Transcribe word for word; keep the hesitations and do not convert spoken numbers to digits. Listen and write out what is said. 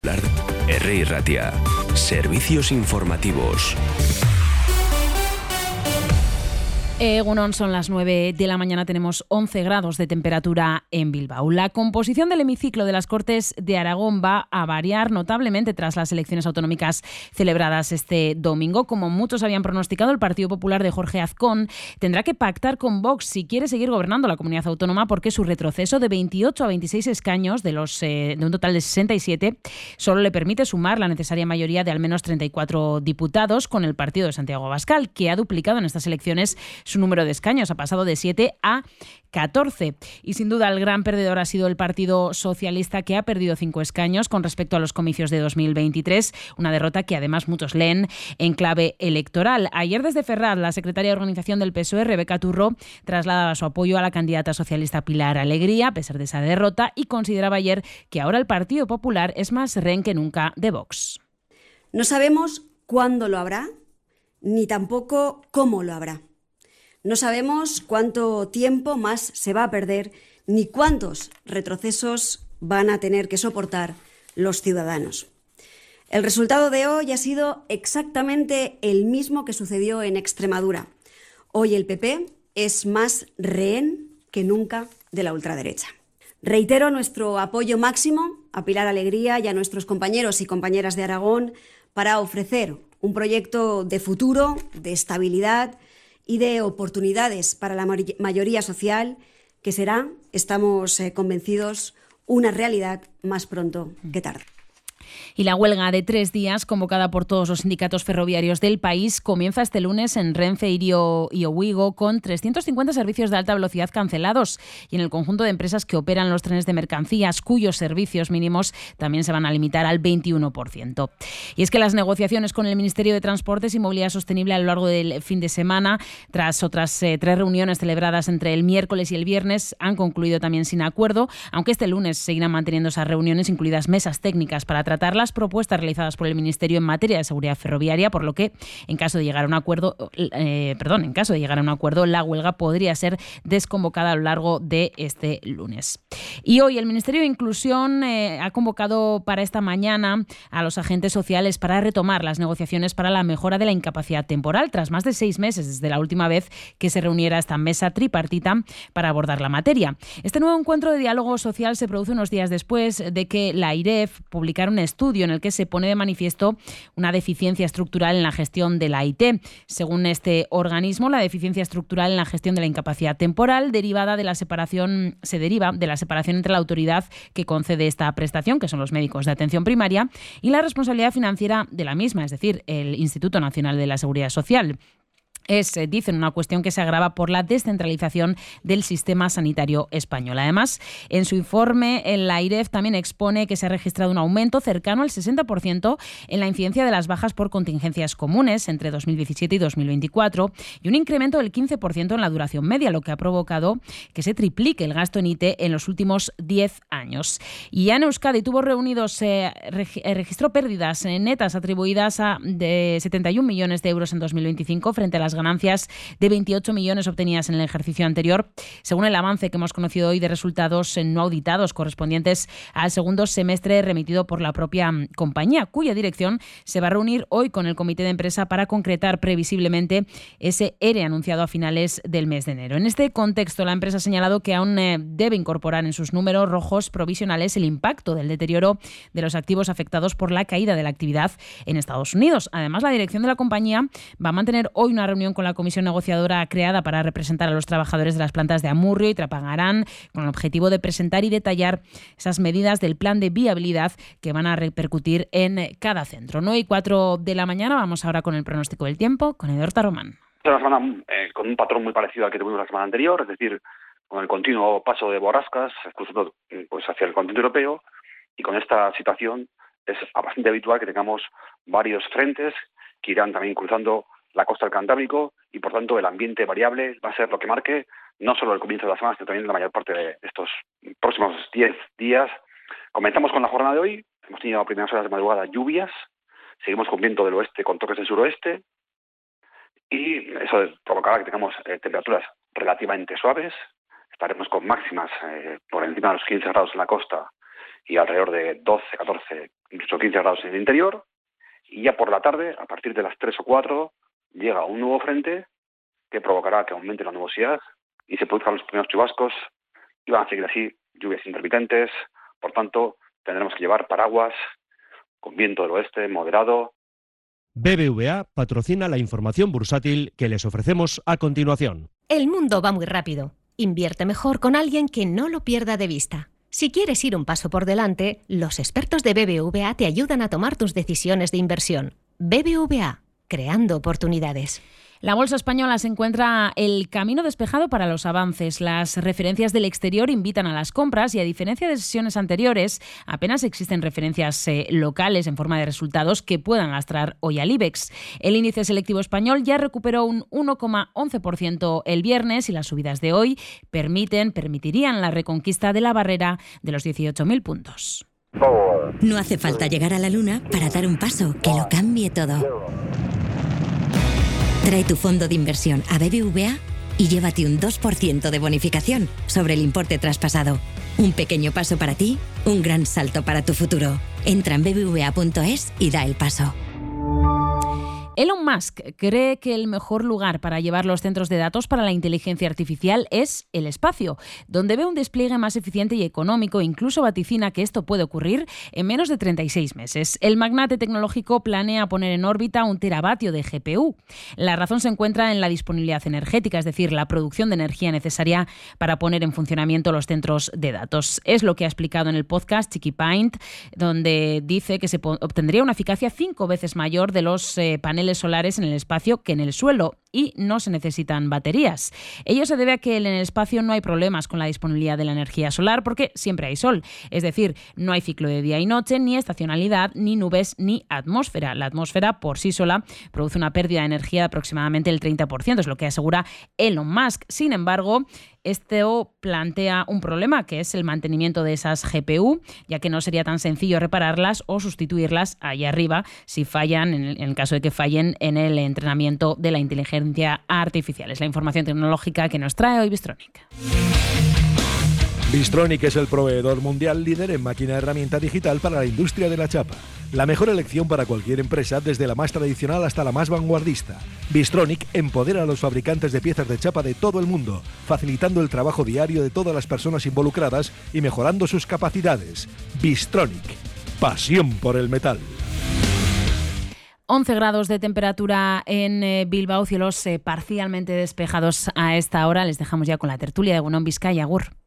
R. Ratia. Servicios informativos. Egunon, son las nueve de la mañana, tenemos once grados de temperatura en Bilbao. La composición del hemiciclo de las Cortes de Aragón va a variar notablemente tras las elecciones autonómicas celebradas este domingo. Como muchos habían pronosticado, el Partido Popular de Jorge Azcón tendrá que pactar con Vox si quiere seguir gobernando la comunidad autónoma, porque su retroceso de veintiocho a veintiséis escaños de, los, eh, de un total de sesenta y siete solo le permite sumar la necesaria mayoría de al menos treinta y cuatro diputados con el partido de Santiago Abascal, que ha duplicado en estas elecciones su número de escaños, ha pasado de siete a catorce. Y sin duda el gran perdedor ha sido el Partido Socialista, que ha perdido cinco escaños con respecto a los comicios de dos mil veintitrés, una derrota que además muchos leen en clave electoral. Ayer desde Ferraz, la secretaria de organización del P S O E, Rebeca Turró, trasladaba su apoyo a la candidata socialista Pilar Alegría, a pesar de esa derrota, y consideraba ayer que ahora el Partido Popular es más rehén que nunca de Vox. No sabemos cuándo lo habrá, ni tampoco cómo lo habrá. No sabemos cuánto tiempo más se va a perder ni cuántos retrocesos van a tener que soportar los ciudadanos. El resultado de hoy ha sido exactamente el mismo que sucedió en Extremadura. Hoy el P P es más rehén que nunca de la ultraderecha. Reitero nuestro apoyo máximo a Pilar Alegría y a nuestros compañeros y compañeras de Aragón para ofrecer un proyecto de futuro, de estabilidad y de oportunidades para la mayoría social, que será, estamos eh, convencidos, una realidad más pronto que tarde. Y la huelga de tres días, convocada por todos los sindicatos ferroviarios del país, comienza este lunes en Renfe, Irio y Owigo, con trescientos cincuenta servicios de alta velocidad cancelados, y en el conjunto de empresas que operan los trenes de mercancías, cuyos servicios mínimos también se van a limitar al veintiuno por ciento. Y es que las negociaciones con el Ministerio de Transportes y Movilidad Sostenible a lo largo del fin de semana, tras otras eh, tres reuniones celebradas entre el miércoles y el viernes, han concluido también sin acuerdo, aunque este lunes seguirán manteniendo esas reuniones, incluidas mesas técnicas para tratar las propuestas realizadas por el Ministerio en materia de seguridad ferroviaria, por lo que en caso de llegar a un acuerdo, eh, perdón, en caso de llegar a un acuerdo, la huelga podría ser desconvocada a lo largo de este lunes. Y hoy el Ministerio de Inclusión eh, ha convocado para esta mañana a los agentes sociales para retomar las negociaciones para la mejora de la incapacidad temporal, tras más de seis meses desde la última vez que se reuniera esta mesa tripartita para abordar la materia. Este nuevo encuentro de diálogo social se produce unos días después de que la AIREF publicara un estudio en el que se pone de manifiesto una deficiencia estructural en la gestión de la I T. Según este organismo, la deficiencia estructural en la gestión de la incapacidad temporal derivada de la separación, se deriva de la separación entre la autoridad que concede esta prestación, que son los médicos de atención primaria, y la responsabilidad financiera de la misma, es decir, el Instituto Nacional de la Seguridad Social. Es, dicen, una cuestión que se agrava por la descentralización del sistema sanitario español. Además, en su informe, el AIREF también expone que se ha registrado un aumento cercano al sesenta por ciento en la incidencia de las bajas por contingencias comunes entre dos mil diecisiete y dos mil veinticuatro y un incremento del quince por ciento en la duración media, lo que ha provocado que se triplique el gasto en I T en los últimos diez años. Y ya en Euskadi tuvo reunidos, eh, registró pérdidas netas atribuidas a de setenta y un millones de euros en dos mil veinticinco frente a las ganancias de veintiocho millones obtenidas en el ejercicio anterior, según el avance que hemos conocido hoy de resultados no auditados correspondientes al segundo semestre remitido por la propia compañía, cuya dirección se va a reunir hoy con el comité de empresa para concretar previsiblemente ese E R E anunciado a finales del mes de enero. En este contexto, la empresa ha señalado que aún eh, debe incorporar en sus números rojos provisionales el impacto del deterioro de los activos afectados por la caída de la actividad en Estados Unidos. Además, la dirección de la compañía va a mantener hoy una reunión con la comisión negociadora creada para representar a los trabajadores de las plantas de Amurrio y Trapagarán, con el objetivo de presentar y detallar esas medidas del plan de viabilidad que van a repercutir en cada centro. nueve y cuatro de la mañana, vamos ahora con el pronóstico del tiempo, con Eduardo Román. Una semana eh, con un patrón muy parecido al que tuvimos la semana anterior, es decir, con el continuo paso de borrascas, cruzando pues, hacia el continente europeo, y con esta situación es bastante habitual que tengamos varios frentes que irán también cruzando la costa del Cantábrico, y por tanto el ambiente variable va a ser lo que marque no solo el comienzo de la semana, sino también la mayor parte de estos próximos diez días. Comenzamos con la jornada de hoy, hemos tenido a primeras horas de madrugada lluvias, seguimos con viento del oeste con toques del suroeste, y eso provocará que tengamos eh, temperaturas relativamente suaves. Estaremos con máximas eh, por encima de los quince grados en la costa y alrededor de doce, catorce, incluso quince grados en el interior. Y ya por la tarde, a partir de las tres o cuatro, llega un nuevo frente que provocará que aumente la nubosidad y se produzcan los primeros chubascos y van a seguir así lluvias intermitentes. Por tanto, tendremos que llevar paraguas con viento del oeste moderado. B B V A patrocina la información bursátil que les ofrecemos a continuación. El mundo va muy rápido. Invierte mejor con alguien que no lo pierda de vista. Si quieres ir un paso por delante, los expertos de B B V A te ayudan a tomar tus decisiones de inversión. B B V A, creando oportunidades. La bolsa española se encuentra el camino despejado para los avances. Las referencias del exterior invitan a las compras y, a diferencia de sesiones anteriores, apenas existen referencias eh, locales en forma de resultados que puedan lastrar hoy al IBEX. El índice selectivo español ya recuperó un uno coma once por ciento el viernes y las subidas de hoy permiten, permitirían la reconquista de la barrera de los dieciocho mil puntos. No hace falta llegar a la luna para dar un paso que lo cambie todo. Trae tu fondo de inversión a B B V A y llévate un dos por ciento de bonificación sobre el importe traspasado. Un pequeño paso para ti, un gran salto para tu futuro. Entra en b b v a punto es y da el paso. Elon Musk cree que el mejor lugar para llevar los centros de datos para la inteligencia artificial es el espacio, donde ve un despliegue más eficiente y económico. Incluso vaticina que esto puede ocurrir en menos de treinta y seis meses. El magnate tecnológico planea poner en órbita un teravatio de G P U. La razón se encuentra en la disponibilidad energética, es decir, la producción de energía necesaria para poner en funcionamiento los centros de datos. Es lo que ha explicado en el podcast Chiqui Paint, donde dice que se obtendría una eficacia cinco veces mayor de los eh, paneles solares en el espacio que en el suelo y no se necesitan baterías. Ello se debe a que en el espacio no hay problemas con la disponibilidad de la energía solar porque siempre hay sol. Es decir, no hay ciclo de día y noche, ni estacionalidad, ni nubes, ni atmósfera. La atmósfera por sí sola produce una pérdida de energía de aproximadamente el treinta por ciento, es lo que asegura Elon Musk. Sin embargo, esto plantea un problema, que es el mantenimiento de esas G P U, ya que no sería tan sencillo repararlas o sustituirlas allá arriba si fallan, en el, en el caso de que fallen en el entrenamiento de la inteligencia artificial. Es la información tecnológica que nos trae hoy Bystronic. Bystronic es el proveedor mundial líder en máquina herramienta digital para la industria de la chapa. La mejor elección para cualquier empresa, desde la más tradicional hasta la más vanguardista. Bystronic empodera a los fabricantes de piezas de chapa de todo el mundo, facilitando el trabajo diario de todas las personas involucradas y mejorando sus capacidades. Bystronic, pasión por el metal. once grados de temperatura en eh, Bilbao, cielos eh, parcialmente despejados a esta hora. Les dejamos ya con la tertulia de Egunon Bizkaia. Agur.